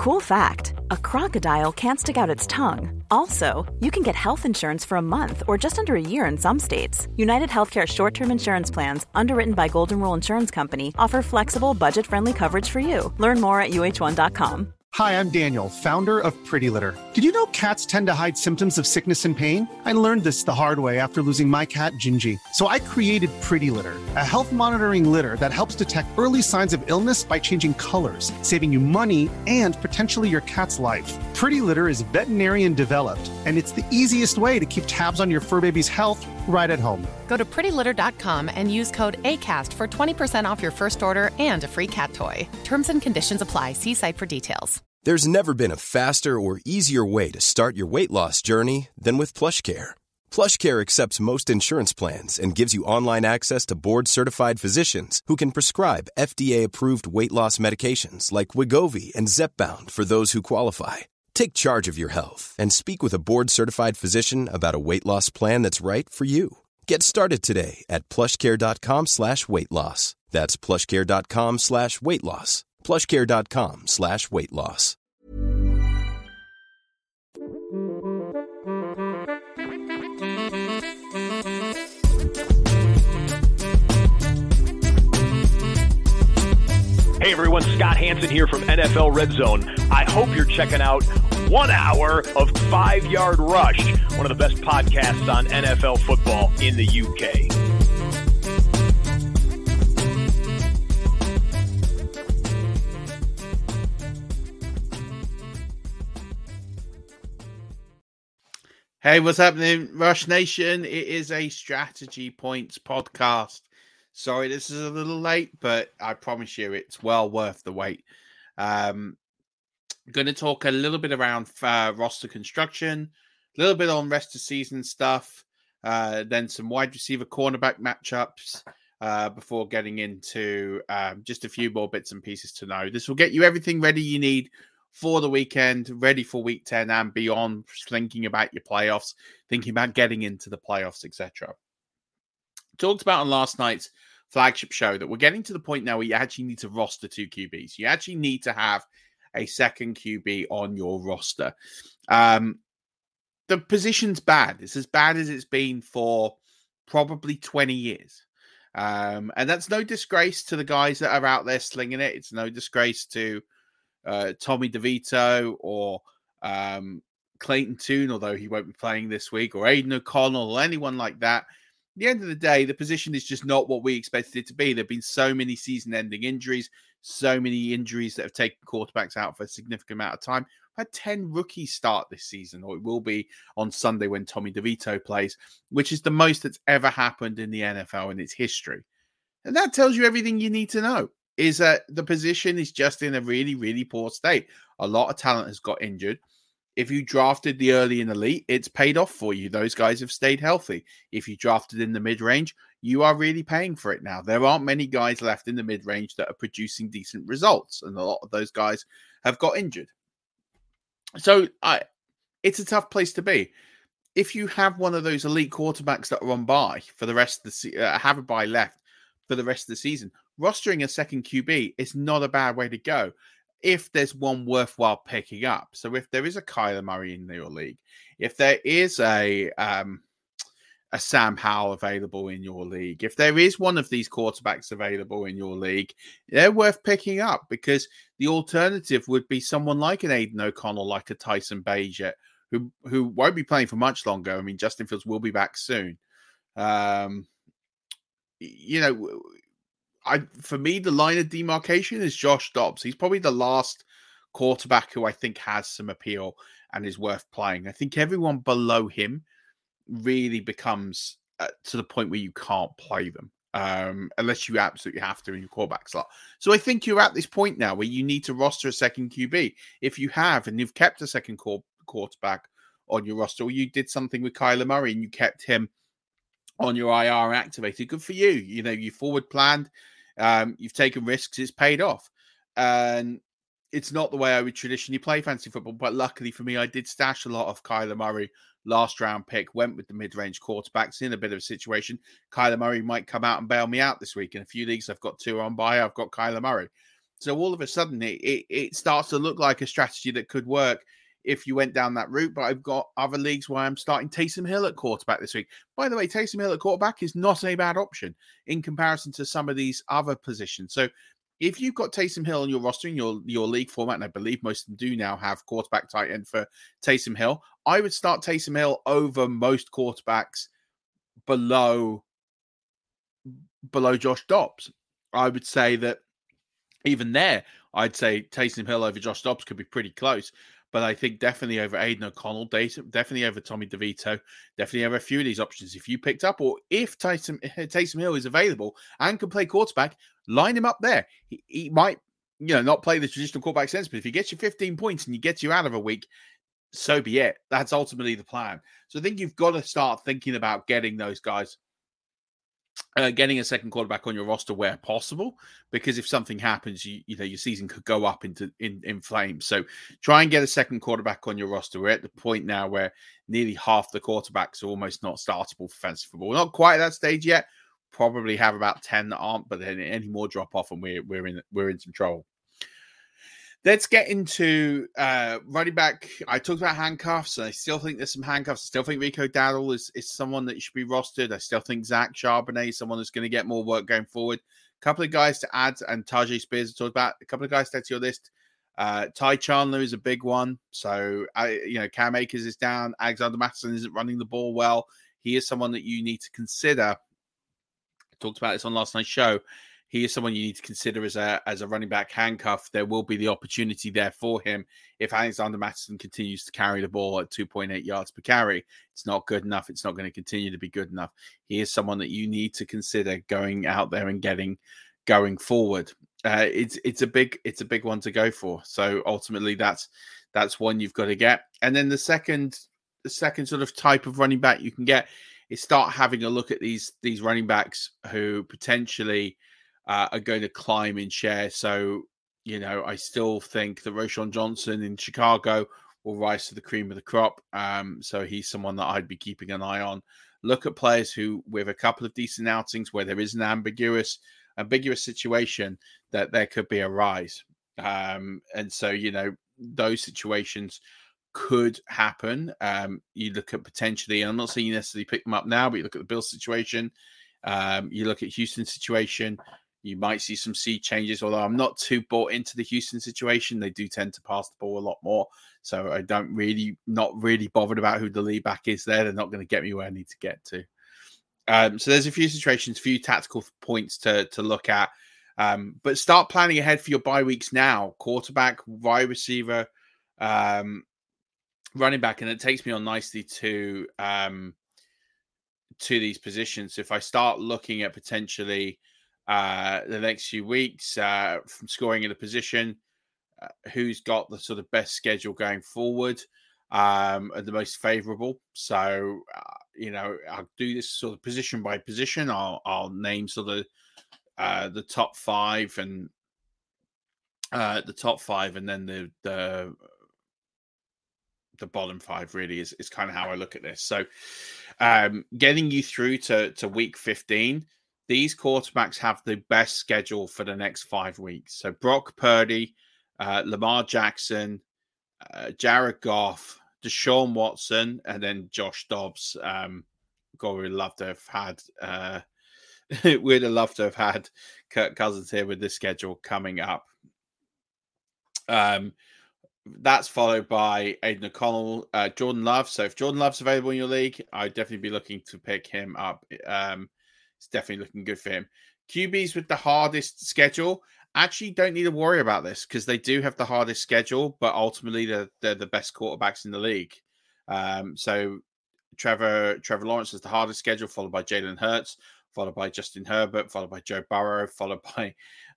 Cool fact, a crocodile can't stick out its tongue. Also, you can get health insurance for a month or just under a year in some states. United Healthcare short-term insurance plans, underwritten by Golden Rule Insurance Company, offer flexible, budget-friendly coverage for you. Learn more at uh1.com. Hi, I'm Daniel, founder of Pretty Litter. Did you know cats tend to hide symptoms of sickness and pain? I learned this the hard way after losing my cat, Gingy. So I created Pretty Litter, a health monitoring litter that helps detect early signs of illness by changing colors, saving you money and potentially your cat's life. Pretty Litter is veterinarian developed, and it's the easiest way to keep tabs on your fur baby's health right at home. Go to prettylitter.com and use code ACAST for 20% off your first order and a free cat toy. Terms and conditions apply. See site for details. There's never been a faster or easier way to start your weight loss journey than with PlushCare. PlushCare accepts most insurance plans and gives you online access to board-certified physicians who can prescribe FDA-approved weight loss medications like Wegovy and Zepbound for those who qualify. Take charge of your health and speak with a board-certified physician about a weight loss plan that's right for you. Get started today at plushcare.com/weight loss. That's plushcare.com/weight loss. plushcare.com/weight loss. Hey everyone, Scott Hansen here from NFL Red Zone. I hope you're checking out 1 hour of 5 Yard Rush, one of the best podcasts on NFL football in the UK. Hey, what's happening, Rush Nation? It is a Strategy Points podcast. Sorry, this is a little late, but I promise you it's well worth the wait. Going to talk a little bit around roster construction, a little bit on rest of season stuff, then some wide receiver cornerback matchups before getting into just a few more bits and pieces to know. This will get you everything ready you need for the weekend, ready for week 10 and beyond, thinking about your playoffs, thinking about getting into the playoffs, etc. Talked about on last night's flagship show that we're getting to the point now where you actually need to roster 2 QBs. You actually need to have a second QB on your roster. The position's bad. It's as bad as it's been for probably 20 years. And that's no disgrace to the guys that are out there slinging it. It's no disgrace to Tommy DeVito or Clayton Tune, although he won't be playing this week, or Aiden O'Connell or anyone like that. At the end of the day, the position is just not what we expected it to be. There have been so many season-ending injuries, so many injuries that have taken quarterbacks out for a significant amount of time. We've had 10 rookies start this season, or it will be on Sunday when Tommy DeVito plays, which is the most that's ever happened in the NFL in its history. And that tells you everything you need to know, is that the position is just in a really, really poor state. A lot of talent has got injured. If you drafted the early and elite, it's paid off for you. Those guys have stayed healthy. If you drafted in the mid-range, you are really paying for it now. There aren't many guys left in the mid-range that are producing decent results, and a lot of those guys have got injured. So it's a tough place to be. If you have one of those elite quarterbacks that are on bye for the rest of the have a bye left for the rest of the season, rostering a second QB is not a bad way to go if there's one worthwhile picking up. So if there is a Kyler Murray in your league, if there is a Sam Howell available in your league, if there is one of these quarterbacks available in your league, they're worth picking up, because the alternative would be someone like an Aiden O'Connell, like a Tyson Bagent, who won't be playing for much longer. I mean, Justin Fields will be back soon. For me, the line of demarcation is Josh Dobbs. He's probably the last quarterback who I think has some appeal and is worth playing. I think everyone below him really becomes to the point where you can't play them unless you absolutely have to in your quarterback slot. So I think you're at this point now where you need to roster a second QB. If you have, and you've kept a second quarterback on your roster, or you did something with Kyler Murray and you kept him on your IR activated, good for you. You know, you forward planned, you've taken risks, it's paid off. And it's not the way I would traditionally play fantasy football, but luckily for me, I did stash a lot of Kyler Murray last round pick, went with the mid-range quarterbacks in a bit of a situation. Kyler Murray might come out and bail me out this week. In a few leagues, I've got 2 on bye, I've got Kyler Murray. So all of a sudden, it starts to look like a strategy that could work if you went down that route. But I've got other leagues where I'm starting Taysom Hill at quarterback this week. By the way, Taysom Hill at quarterback is not a bad option in comparison to some of these other positions. So if you've got Taysom Hill on your roster in your league format, and I believe most of them do now have quarterback tight end for Taysom Hill, I would start Taysom Hill over most quarterbacks below Josh Dobbs. I would say that even there, I'd say Taysom Hill over Josh Dobbs could be pretty close. But I think definitely over Aiden O'Connell, definitely over Tommy DeVito, definitely over a few of these options. If you picked up, or if Taysom Hill is available and can play quarterback, line him up there. He might, not play the traditional quarterback sense, but if he gets you 15 points and he gets you out of a week, so be it. That's ultimately the plan. So I think you've got to start thinking about getting those guys. Getting a second quarterback on your roster where possible, because if something happens, your season could go up in flames. So try and get a second quarterback on your roster. We're at the point now where nearly half the quarterbacks are almost not startable for fantasy football. We're not quite at that stage yet. Probably have about 10 that aren't, but then any more drop off and we're in some trouble. Let's get into running back. I talked about handcuffs, and I still think there's some handcuffs. I still think Rico Dowdle is someone that should be rostered. I still think Zach Charbonnet is someone that's going to get more work going forward. A couple of guys to add, and Tajay Spears I talked about. A couple of guys to add to your list. Ty Chandler is a big one. So, Cam Akers is down. Alexander Mattison isn't running the ball well. He is someone that you need to consider. I talked about this on last night's show. He is someone you need to consider as a running back handcuff. There will be the opportunity there for him if Alexander Mattison continues to carry the ball at 2.8 yards per carry. It's not good enough. It's not going to continue to be good enough. He is someone that you need to consider going out there and going forward. It's a big one to go for. So ultimately, that's one you've got to get. And then the second sort of type of running back you can get is start having a look at these running backs who potentially are going to climb in share. So, I still think that Roschon Johnson in Chicago will rise to the cream of the crop. So he's someone that I'd be keeping an eye on. Look at players who, with a couple of decent outings where there is an ambiguous situation, that there could be a rise. And so, those situations could happen. You look at potentially, and I'm not saying you necessarily pick them up now, but you look at the Bills situation. You look at Houston's situation. You might see some seed changes, although I'm not too bought into the Houston situation. They do tend to pass the ball a lot more. So I not really bothered about who the lead back is there. They're not going to get me where I need to get to. So there's a few situations, a few tactical points to look at. But start planning ahead for your bye weeks now. Quarterback, wide receiver, running back. And it takes me on nicely to these positions. If I start looking at potentially the next few weeks from scoring in a position, who's got the sort of best schedule going forward and the most favorable. So, I'll do this sort of position by position. I'll name sort of the top five and then the bottom five really is kind of how I look at this. So getting you through to week 15, these quarterbacks have the best schedule for the next 5 weeks. So Brock Purdy, Lamar Jackson, Jared Goff, Deshaun Watson, and then Josh Dobbs. God, we'd love to have had Kirk Cousins here with this schedule coming up. That's followed by Aiden O'Connell, Jordan Love. So if Jordan Love's available in your league, I'd definitely be looking to pick him up. It's definitely looking good for him. QBs with the hardest schedule actually don't need to worry about this because they do have the hardest schedule, but ultimately they're the best quarterbacks in the league. So Trevor Lawrence has the hardest schedule, followed by Jalen Hurts, followed by Justin Herbert, followed by Joe Burrow, followed by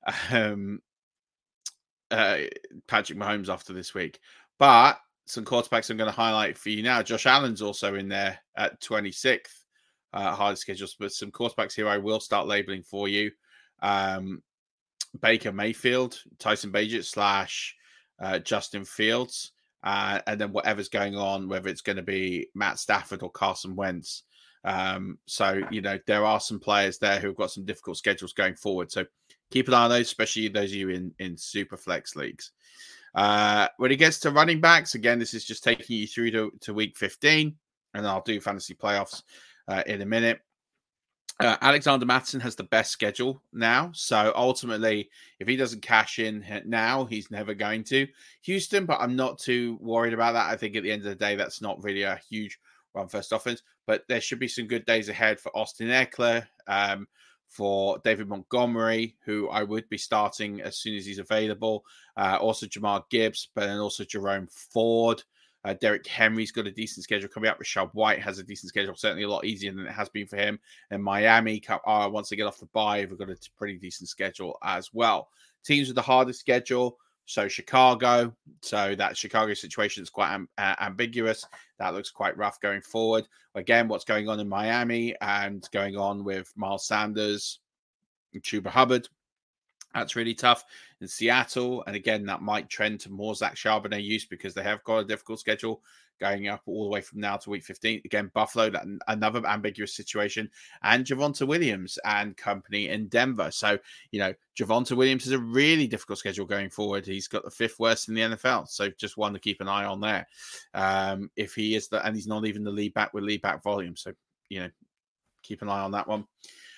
Patrick Mahomes after this week. But some quarterbacks I'm going to highlight for you now. Josh Allen's also in there at 26th. Hardest schedules, but some quarterbacks here I will start labeling for you. Baker Mayfield, Tyson Bagent / Justin Fields, and then whatever's going on, whether it's going to be Matt Stafford or Carson Wentz. So, there are some players there who've got some difficult schedules going forward. So keep an eye on those, especially those of you in super flex leagues. When it gets to running backs, again, this is just taking you through to week 15, and I'll do fantasy playoffs in a minute. Alexander Mattison has the best schedule now. So ultimately, if he doesn't cash in now, he's never going to. Houston, but I'm not too worried about that. I think at the end of the day, that's not really a huge run-first offense. But there should be some good days ahead for Austin Eckler, for David Montgomery, who I would be starting as soon as he's available. Also Jamar Gibbs, but then also Jerome Ford. Derrick Henry's got a decent schedule coming up. Rashad White has a decent schedule, certainly a lot easier than it has been for him. And Miami, once they get off the bye, we've got a pretty decent schedule as well. Teams with the hardest schedule, so Chicago. So that Chicago situation is quite ambiguous. That looks quite rough going forward. Again, what's going on in Miami and going on with Miles Sanders and Chuba Hubbard, that's really tough. In Seattle, and again, that might trend to more Zach Charbonnet use because they have got a difficult schedule going up all the way from now to week 15. Again, Buffalo, another ambiguous situation, and Javonte Williams and company in Denver. So, Javonte Williams has a really difficult schedule going forward. He's got the 5th worst in the NFL. So just one to keep an eye on there. If he is and he's not even the lead back with lead back volume. So, keep an eye on that one.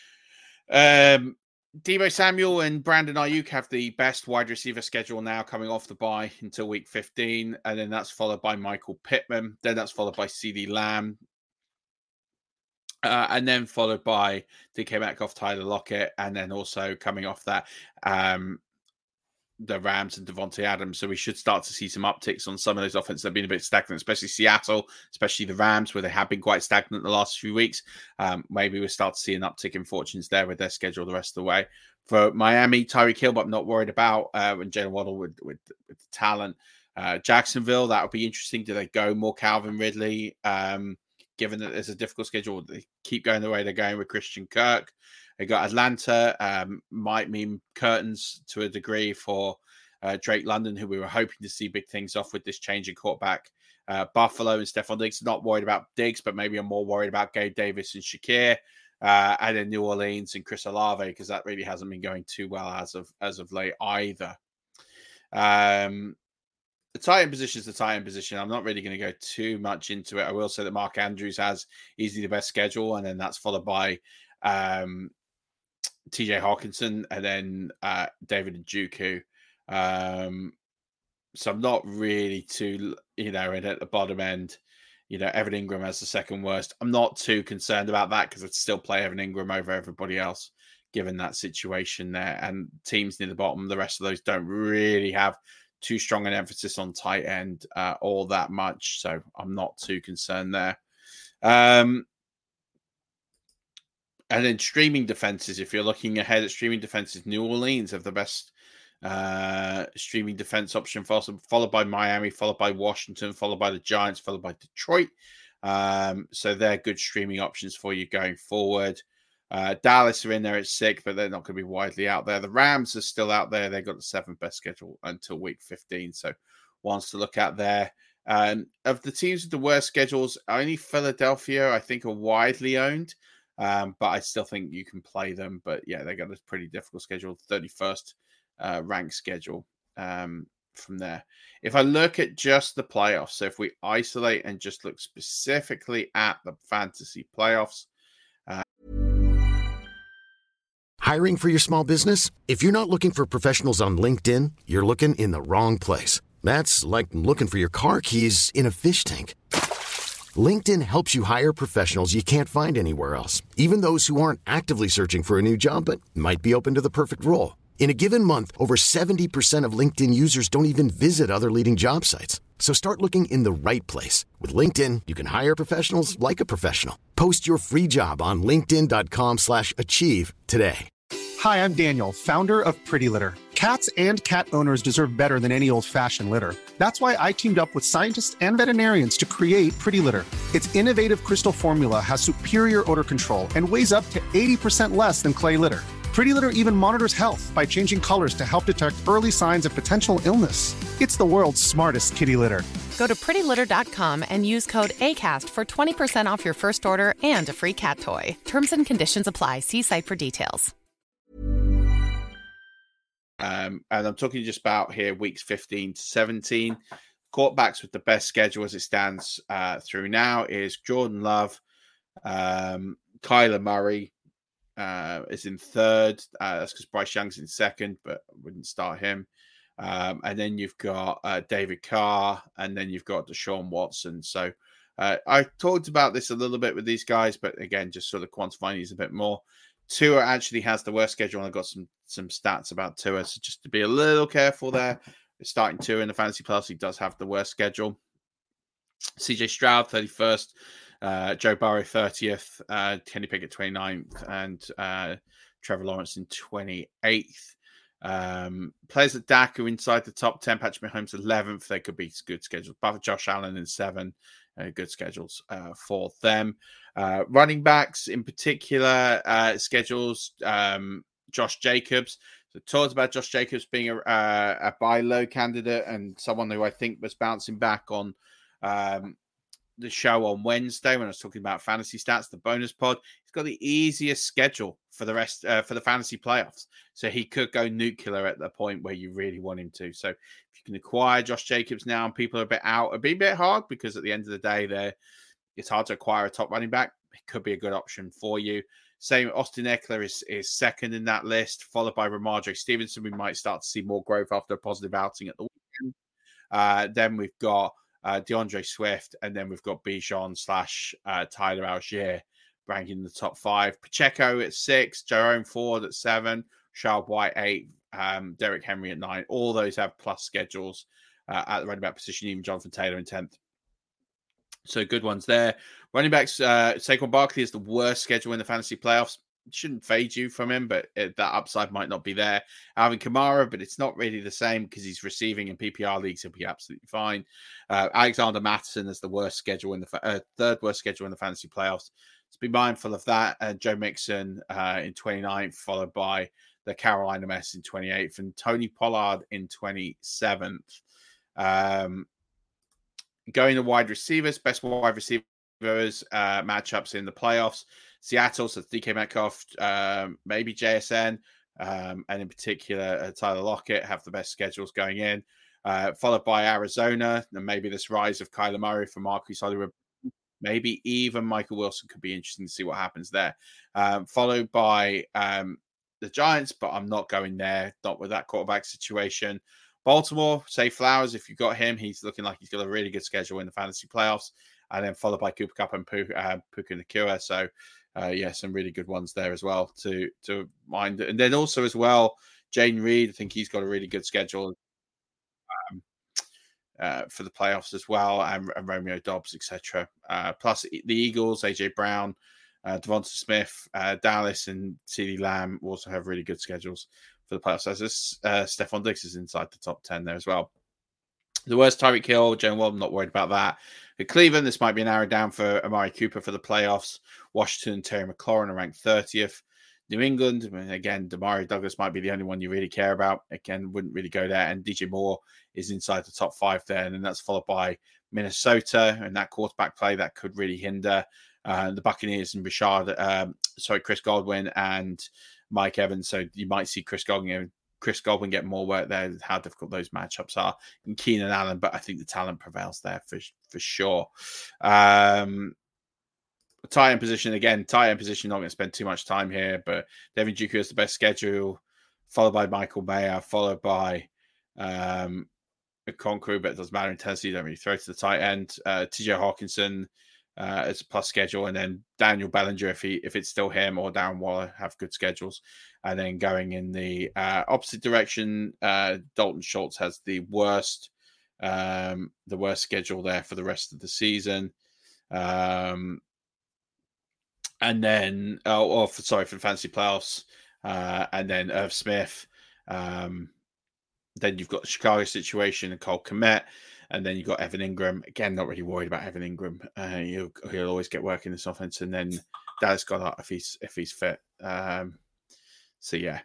Deebo Samuel and Brandon Ayuk have the best wide receiver schedule now coming off the bye until week 15. And then that's followed by Michael Pittman. Then that's followed by CeeDee Lamb. And then followed by DK Metcalf, Tyler Lockett. And then also coming off that, the Rams and Devontae Adams. So we should start to see some upticks on some of those offenses that have been a bit stagnant, especially Seattle, especially the Rams, where they have been quite stagnant the last few weeks. Maybe we'll start to see an uptick in fortunes there with their schedule the rest of the way. For Miami, Tyreek Hill, but I'm not worried about when Jalen Waddle with the talent. Jacksonville, that would be interesting. Do they go more Calvin Ridley? Given that there's a difficult schedule, they keep going the way they're going with Christian Kirk. They got Atlanta, might mean curtains to a degree for Drake London, who we were hoping to see big things off with this change in quarterback. Buffalo and Stephon Diggs, not worried about Diggs, but maybe I'm more worried about Gabe Davis and Shakir. And then New Orleans and Chris Olave, because that really hasn't been going too well as of late either. The tight end position is the tight end position. I'm not really going to go too much into it. I will say that Mark Andrews has easily the best schedule, and then that's followed by TJ Hawkinson, and then David Njoku. So I'm not really too, and at the bottom end, Evan Ingram has the 2nd worst. I'm not too concerned about that because I'd still play Evan Ingram over everybody else, given that situation there. And teams near the bottom, the rest of those don't really have too strong an emphasis on tight end all that much. So I'm not too concerned there. And then streaming defenses, if you're looking ahead at streaming defenses, New Orleans have the best streaming defense option, followed by Miami, followed by Washington, followed by the Giants, followed by Detroit. So they're good streaming options for you going forward. Dallas are in there at 6th, but they're not going to be widely out there. The Rams are still out there. They've got the 7th best schedule until week 15. So ones to look at there. Of the teams with the worst schedules, only Philadelphia, I think, are widely owned. But I still think you can play them. But yeah, they got a pretty difficult schedule, 31st ranked schedule from there. If I look at just the playoffs, so if we isolate and just look specifically at the fantasy playoffs. Hiring for your small business? If you're not looking for professionals on LinkedIn, you're looking in the wrong place. That's like looking for your car keys in a fish tank. LinkedIn helps you hire professionals you can't find anywhere else, even those who aren't actively searching for a new job but might be open to the perfect role. In a given month, over 70% of LinkedIn users don't even visit other leading job sites. So start looking in the right place. With LinkedIn, you can hire professionals like a professional. Post your free job on linkedin.com/achieve today. Hi, I'm Daniel, founder of Pretty Litter. Cats and cat owners deserve better than any old-fashioned litter. That's why I teamed up with scientists and veterinarians to create Pretty Litter. Its innovative crystal formula has superior odor control and weighs up to 80% less than clay litter. Pretty Litter even monitors health by changing colors to help detect early signs of potential illness. It's the world's smartest kitty litter. Go to prettylitter.com and use code ACAST for 20% off your first order and a free cat toy. Terms and conditions apply. See site for details. And I'm talking just about here weeks 15 to 17. Quarterbacks with the best schedule as it stands through now is Jordan Love. Kyler Murray is in third. That's because Bryce Young's in second, but I wouldn't start him. And then you've got David Carr, and then you've got Deshaun Watson. So I talked about this a little bit with these guys, but again, just sort of quantifying these a bit more. Tua actually has the worst schedule, and I've got some stats about Tua, so just to be a little careful there. Starting Tua in the Fantasy Plus, he does have the worst schedule. CJ Stroud, 31st. Joe Burrow, 30th. Kenny Pickett, 29th. And Trevor Lawrence in 28th. Players at Dak are inside the top 10. Patrick Mahomes, 11th. They could be good schedules. But Josh Allen in 7. Good schedules for them. Running backs in particular, schedules. Josh Jacobs. So talked about Josh Jacobs being a buy low candidate and someone who I think was bouncing back on the show on Wednesday when I was talking about fantasy stats, the bonus pod. He's got the easiest schedule for the rest for the fantasy playoffs. So he could go nuclear at the point where you really want him to. So if you can acquire Josh Jacobs now and people are a bit out, it'd be a bit hard because at the end of the day, it's hard to acquire a top running back. It could be a good option for you. Same, Austin Eckler is second in that list, followed by Ramondre Stevenson. We might start to see more growth after a positive outing at the weekend. Then we've got DeAndre Swift, and then we've got Bijan / Tyler Algier ranking in the top 5. Pacheco at 6, Jerome Ford at 7, Charles White 8, Derrick Henry at 9. All those have plus schedules at the running back position, even Jonathan Taylor in 10th. So good ones there. Running backs, Saquon Barkley is the worst schedule in the fantasy playoffs. It shouldn't fade you from him, but that upside might not be there. Alvin Kamara, but it's not really the same because he's receiving in PPR leagues. He'll be absolutely fine. Alexander Mattison is the worst schedule in the third worst schedule in the fantasy playoffs. So be mindful of that. Joe Mixon in 29th, followed by the Carolina Mess in 28th, and Tony Pollard in 27th. Going to wide receivers, best wide receivers matchups in the playoffs. Seattle, so DK Metcalf, maybe JSN, and in particular Tyler Lockett have the best schedules going in, followed by Arizona, and maybe this rise of Kyler Murray from Marcus Hollywood. Maybe even Michael Wilson could be interesting to see what happens there. Followed by the Giants, but I'm not going there, not with that quarterback situation. Baltimore, say Flowers, if you got him, he's looking like he's got a really good schedule in the fantasy playoffs. And then followed by Cooper Kupp and Puka Nacua. So, some really good ones there as well to mind. And then also as well, Jayden Reed, I think he's got a really good schedule for the playoffs as well, and Romeo Dobbs, etc. Plus the Eagles, AJ Brown, Devonta Smith, Dallas, and CeeDee Lamb also have really good schedules for the playoffs. As this, Stephon Diggs is inside the top 10 there as well. The worst, Tyreek Hill, Jalen Waddle, not worried about that. At Cleveland, this might be narrowed down for Amari Cooper for the playoffs. Washington and Terry McLaurin are ranked 30th. New England, again, Demario Douglas might be the only one you really care about. Again, wouldn't really go there. And DJ Moore is inside the top 5 there. And then that's followed by Minnesota and that quarterback play that could really hinder the Buccaneers and Chris Godwin and Mike Evans. So you might see Chris Godwin get more work there, how difficult those matchups are. And Keenan Allen, but I think the talent prevails there for sure. Tight end position, not going to spend too much time here, but Devin Dooku has the best schedule, followed by Michael Mayer, followed by Conqueror, but it doesn't matter in Tennessee, you don't really throw to the tight end. TJ Hawkinson as a plus schedule, and then Daniel Bellinger, if it's still him, or Darren Waller have good schedules. And then going in the opposite direction, Dalton Schultz has the worst schedule there for the rest of the season. And then, for the fantasy playoffs, and then Irv Smith. Then you've got the Chicago situation and Cole Kmet, and then you've got Evan Ingram. Again, not really worried about Evan Ingram. He'll always get work in this offense. And then Dallas Goedert if he's fit. So yeah.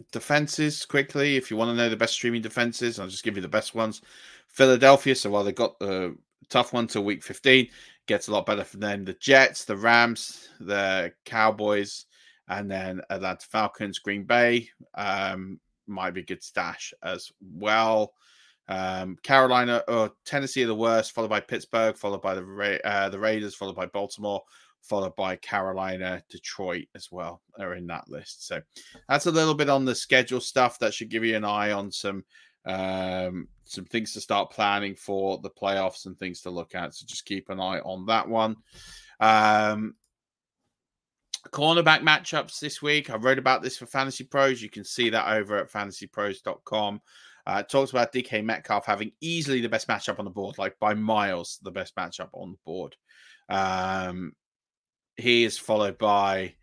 defenses quickly. If you want to know the best streaming defenses, I'll just give you the best ones. Philadelphia, so while they got the tough one till week 15, gets a lot better for them. The Jets, the Rams, the Cowboys, and then Atlanta Falcons, Green Bay might be a good stash as well. Carolina or Tennessee are the worst, followed by Pittsburgh, followed by the Raiders, followed by Baltimore, followed by Carolina. Detroit as well are in that list. So that's a little bit on the schedule stuff that should give you an eye on some things to start planning for the playoffs and things to look at. So just keep an eye on that one. Cornerback matchups this week. I wrote about this for Fantasy Pros. You can see that over at fantasypros.com. Talks about DK Metcalf having easily the best matchup on the board, like by miles, the best matchup on the board. He is followed by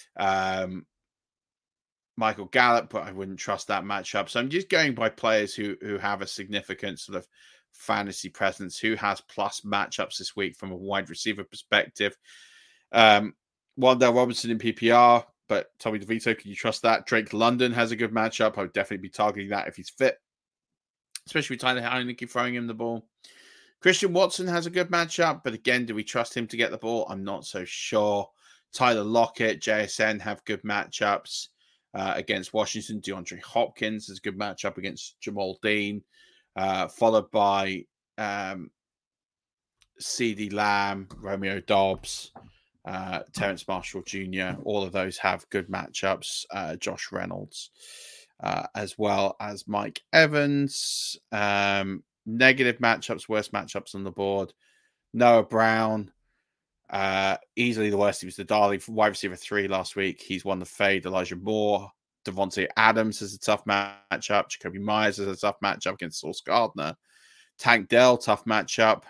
Michael Gallup, but I wouldn't trust that matchup. So I'm just going by players who have a significant sort of fantasy presence, who has plus matchups this week from a wide receiver perspective. Wan'Dale Robinson in PPR, but Tommy DeVito, can you trust that? Drake London has a good matchup. I would definitely be targeting that if he's fit, especially with Tyler Heineke throwing him the ball. Christian Watson has a good matchup, but again, do we trust him to get the ball? I'm not so sure. Tyler Lockett, JSN have good matchups against Washington. DeAndre Hopkins has a good matchup against Jamal Dean, followed by CeeDee Lamb, Romeo Doubs, Terrence Marshall Jr. All of those have good matchups. Josh Reynolds, as well as Mike Evans. Negative matchups, worst matchups on the board. Noah Brown, easily the worst. He was the darling wide receiver 3 last week. He's won the fade. Elijah Moore. Devontae Adams has a tough matchup. Jacoby Myers has a tough matchup against Sauce Gardner. Tank Dell, tough matchup.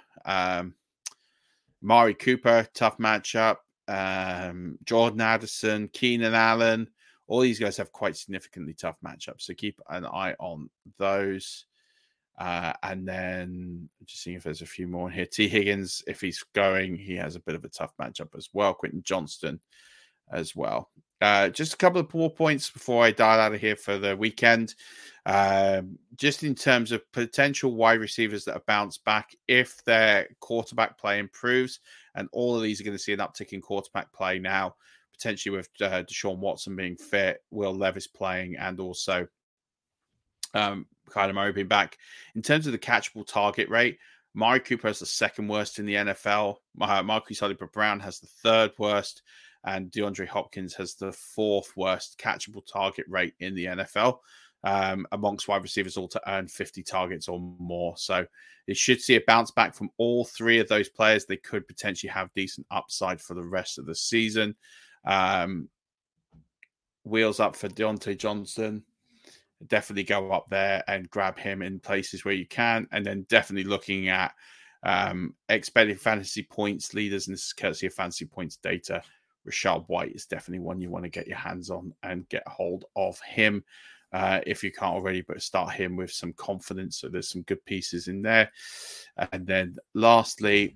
Mari Cooper, tough matchup. Jordan Addison, Keenan Allen. All these guys have quite significantly tough matchups. So keep an eye on those. And then just seeing if there's a few more here. T. Higgins, if he's going, he has a bit of a tough matchup as well. Quentin Johnston as well. Just a couple of more points before I dial out of here for the weekend. Just in terms of potential wide receivers that have bounced back, if their quarterback play improves, and all of these are going to see an uptick in quarterback play now, potentially with Deshaun Watson being fit, Will Levis playing, and also Kyler Murray being back. In terms of the catchable target rate, Mari Cooper has the second worst in the NFL. Marquise Hollywood-Brown has the third worst, and DeAndre Hopkins has the fourth worst catchable target rate in the NFL amongst wide receivers, all to earn 50 targets or more. So it should see a bounce back from all three of those players. They could potentially have decent upside for the rest of the season. Wheels up for Deontay Johnson. Definitely go up there and grab him in places where you can. And then definitely looking at expected fantasy points leaders, and this is courtesy of Fantasy Points Data. Rachaad White is definitely one you want to get your hands on and get hold of him if you can't already, but start him with some confidence. So there's some good pieces in there. And then lastly,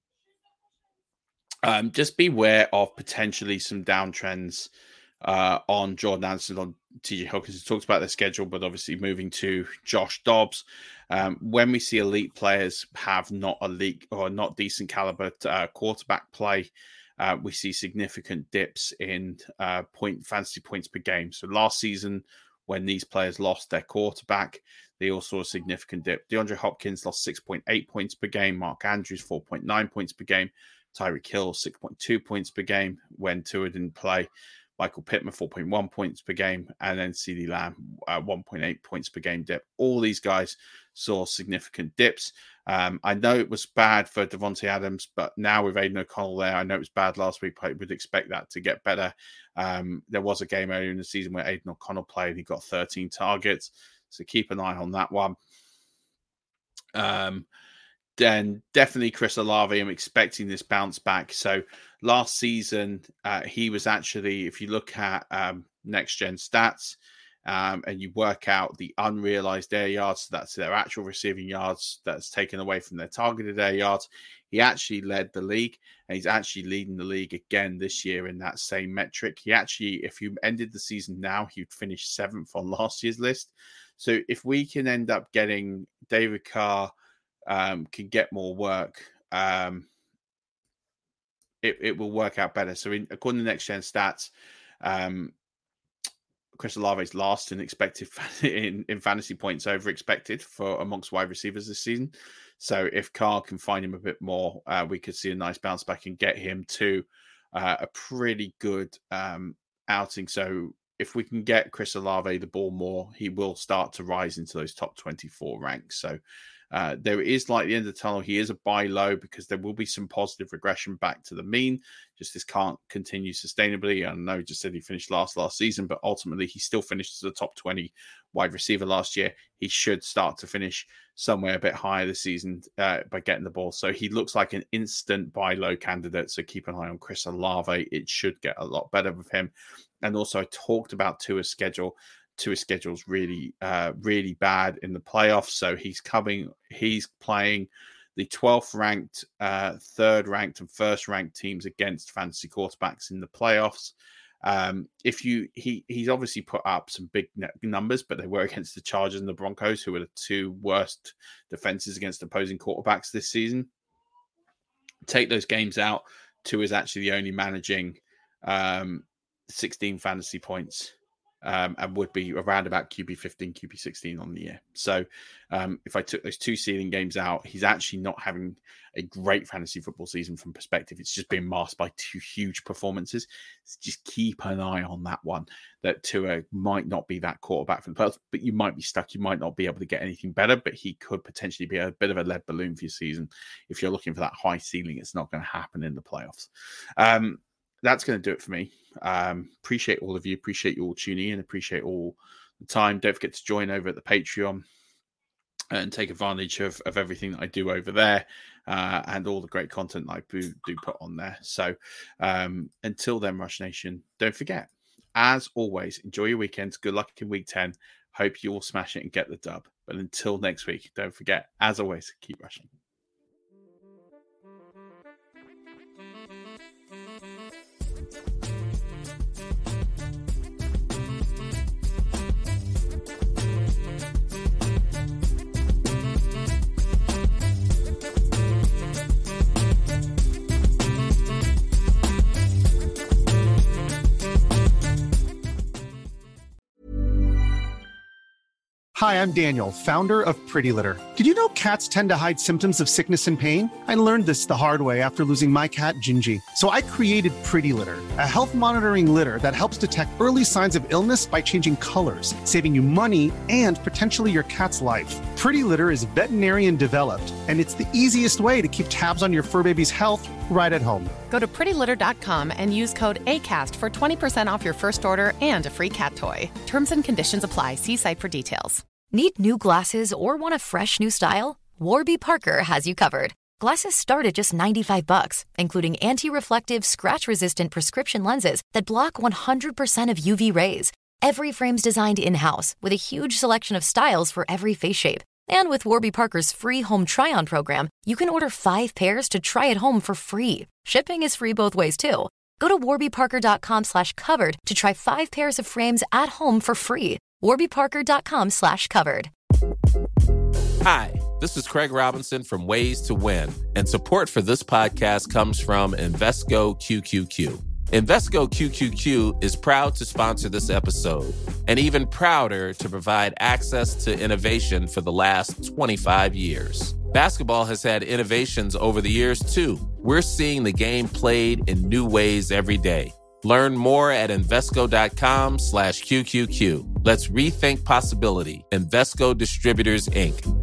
just beware of potentially some downtrends on Jordan Anderson, on TJ Hawkins. He talks about their schedule, but obviously moving to Josh Dobbs. When we see elite players have not elite or not decent caliber quarterback play, we see significant dips in fantasy points per game. So last season, when these players lost their quarterback, they all saw a significant dip. DeAndre Hopkins lost 6.8 points per game. Mark Andrews, 4.9 points per game. Tyreek Hill, 6.2 points per game when Tua didn't play. Michael Pittman, 4.1 points per game. And then CeeDee Lamb, 1.8 points per game dip. All these guys saw significant dips. I know it was bad for Devontae Adams, but now with Aiden O'Connell there, I know it was bad last week, but I would expect that to get better. There was a game earlier in the season where Aiden O'Connell played. He got 13 targets. So keep an eye on that one. Then definitely Chris Olave. I'm expecting this bounce back. So last season, he was actually, if you look at next gen stats, and you work out the unrealized air yards, so that's their actual receiving yards that's taken away from their targeted air yards, he actually led the league, and he's actually leading the league again this year in that same metric. He actually, if you ended the season now, he'd finish 7th on last year's list. So if we can end up getting David Carr, can get more work, it will work out better. So according to Next Gen Stats, Chris Olave is last in expected in fantasy points over expected for amongst wide receivers this season. So if Carr can find him a bit more, we could see a nice bounce back and get him to a pretty good outing. So if we can get Chris Olave the ball more, he will start to rise into those top 24 ranks. So there is light at the end of the tunnel. He is a buy low because there will be some positive regression back to the mean. Just this can't continue sustainably. I know he just said he finished last season, but ultimately he still finished as a top 20 wide receiver last year. He should start to finish somewhere a bit higher this season by getting the ball. So he looks like an instant buy low candidate. So keep an eye on Chris Olave. It should get a lot better with him. And also I talked about Tua's schedule. Tua's schedule's really bad in the playoffs. So he's playing the 12th ranked, 3rd ranked, and 1st ranked teams against fantasy quarterbacks in the playoffs. He's obviously put up some big numbers, but they were against the Chargers and the Broncos, who were the 2 worst defenses against opposing quarterbacks this season. Take those games out, Tua's actually the only managing 16 fantasy points. And would be around about QB 15, QB 16 on the year. So if I took those 2 ceiling games out, he's actually not having a great fantasy football season from perspective. It's just been masked by 2 huge performances. So just keep an eye on that one, that Tua might not be that quarterback for the playoffs, but you might be stuck. You might not be able to get anything better, but he could potentially be a bit of a lead balloon for your season. If you're looking for that high ceiling, it's not going to happen in the playoffs. That's going to do it for me. Appreciate all of you. Appreciate you all tuning in. Appreciate all the time. Don't forget to join over at the Patreon and take advantage of everything that I do over there and all the great content that I do put on there. So until then, Rush Nation, don't forget, as always, enjoy your weekends. Good luck in week 10. Hope you all smash it and get the dub. But until next week, don't forget, as always, keep rushing. Hi, I'm Daniel, founder of Pretty Litter. Did you know cats tend to hide symptoms of sickness and pain? I learned this the hard way after losing my cat, Gingy. So I created Pretty Litter, a health monitoring litter that helps detect early signs of illness by changing colors, saving you money and potentially your cat's life. Pretty Litter is veterinarian developed, and it's the easiest way to keep tabs on your fur baby's health right at home. Go to prettylitter.com and use code ACAST for 20% off your first order and a free cat toy. Terms and conditions apply. See site for details. Need new glasses or want a fresh new style? Warby Parker has you covered. Glasses start at just $95, including anti-reflective, scratch-resistant prescription lenses that block 100% of UV rays. Every frame's designed in-house with a huge selection of styles for every face shape. And with Warby Parker's free home try-on program, you can order 5 pairs to try at home for free. Shipping is free both ways, too. Go to warbyparker.com/covered to try 5 pairs of frames at home for free. warbyparker.com/covered. Hi, this is Craig Robinson from Ways to Win, and support for this podcast comes from Invesco QQQ. Invesco QQQ is proud to sponsor this episode, and even prouder to provide access to innovation for the last 25 years. Basketball has had innovations over the years, too. We're seeing the game played in new ways every day. Learn more at Invesco.com/QQQ. Let's rethink possibility. Invesco Distributors, Inc.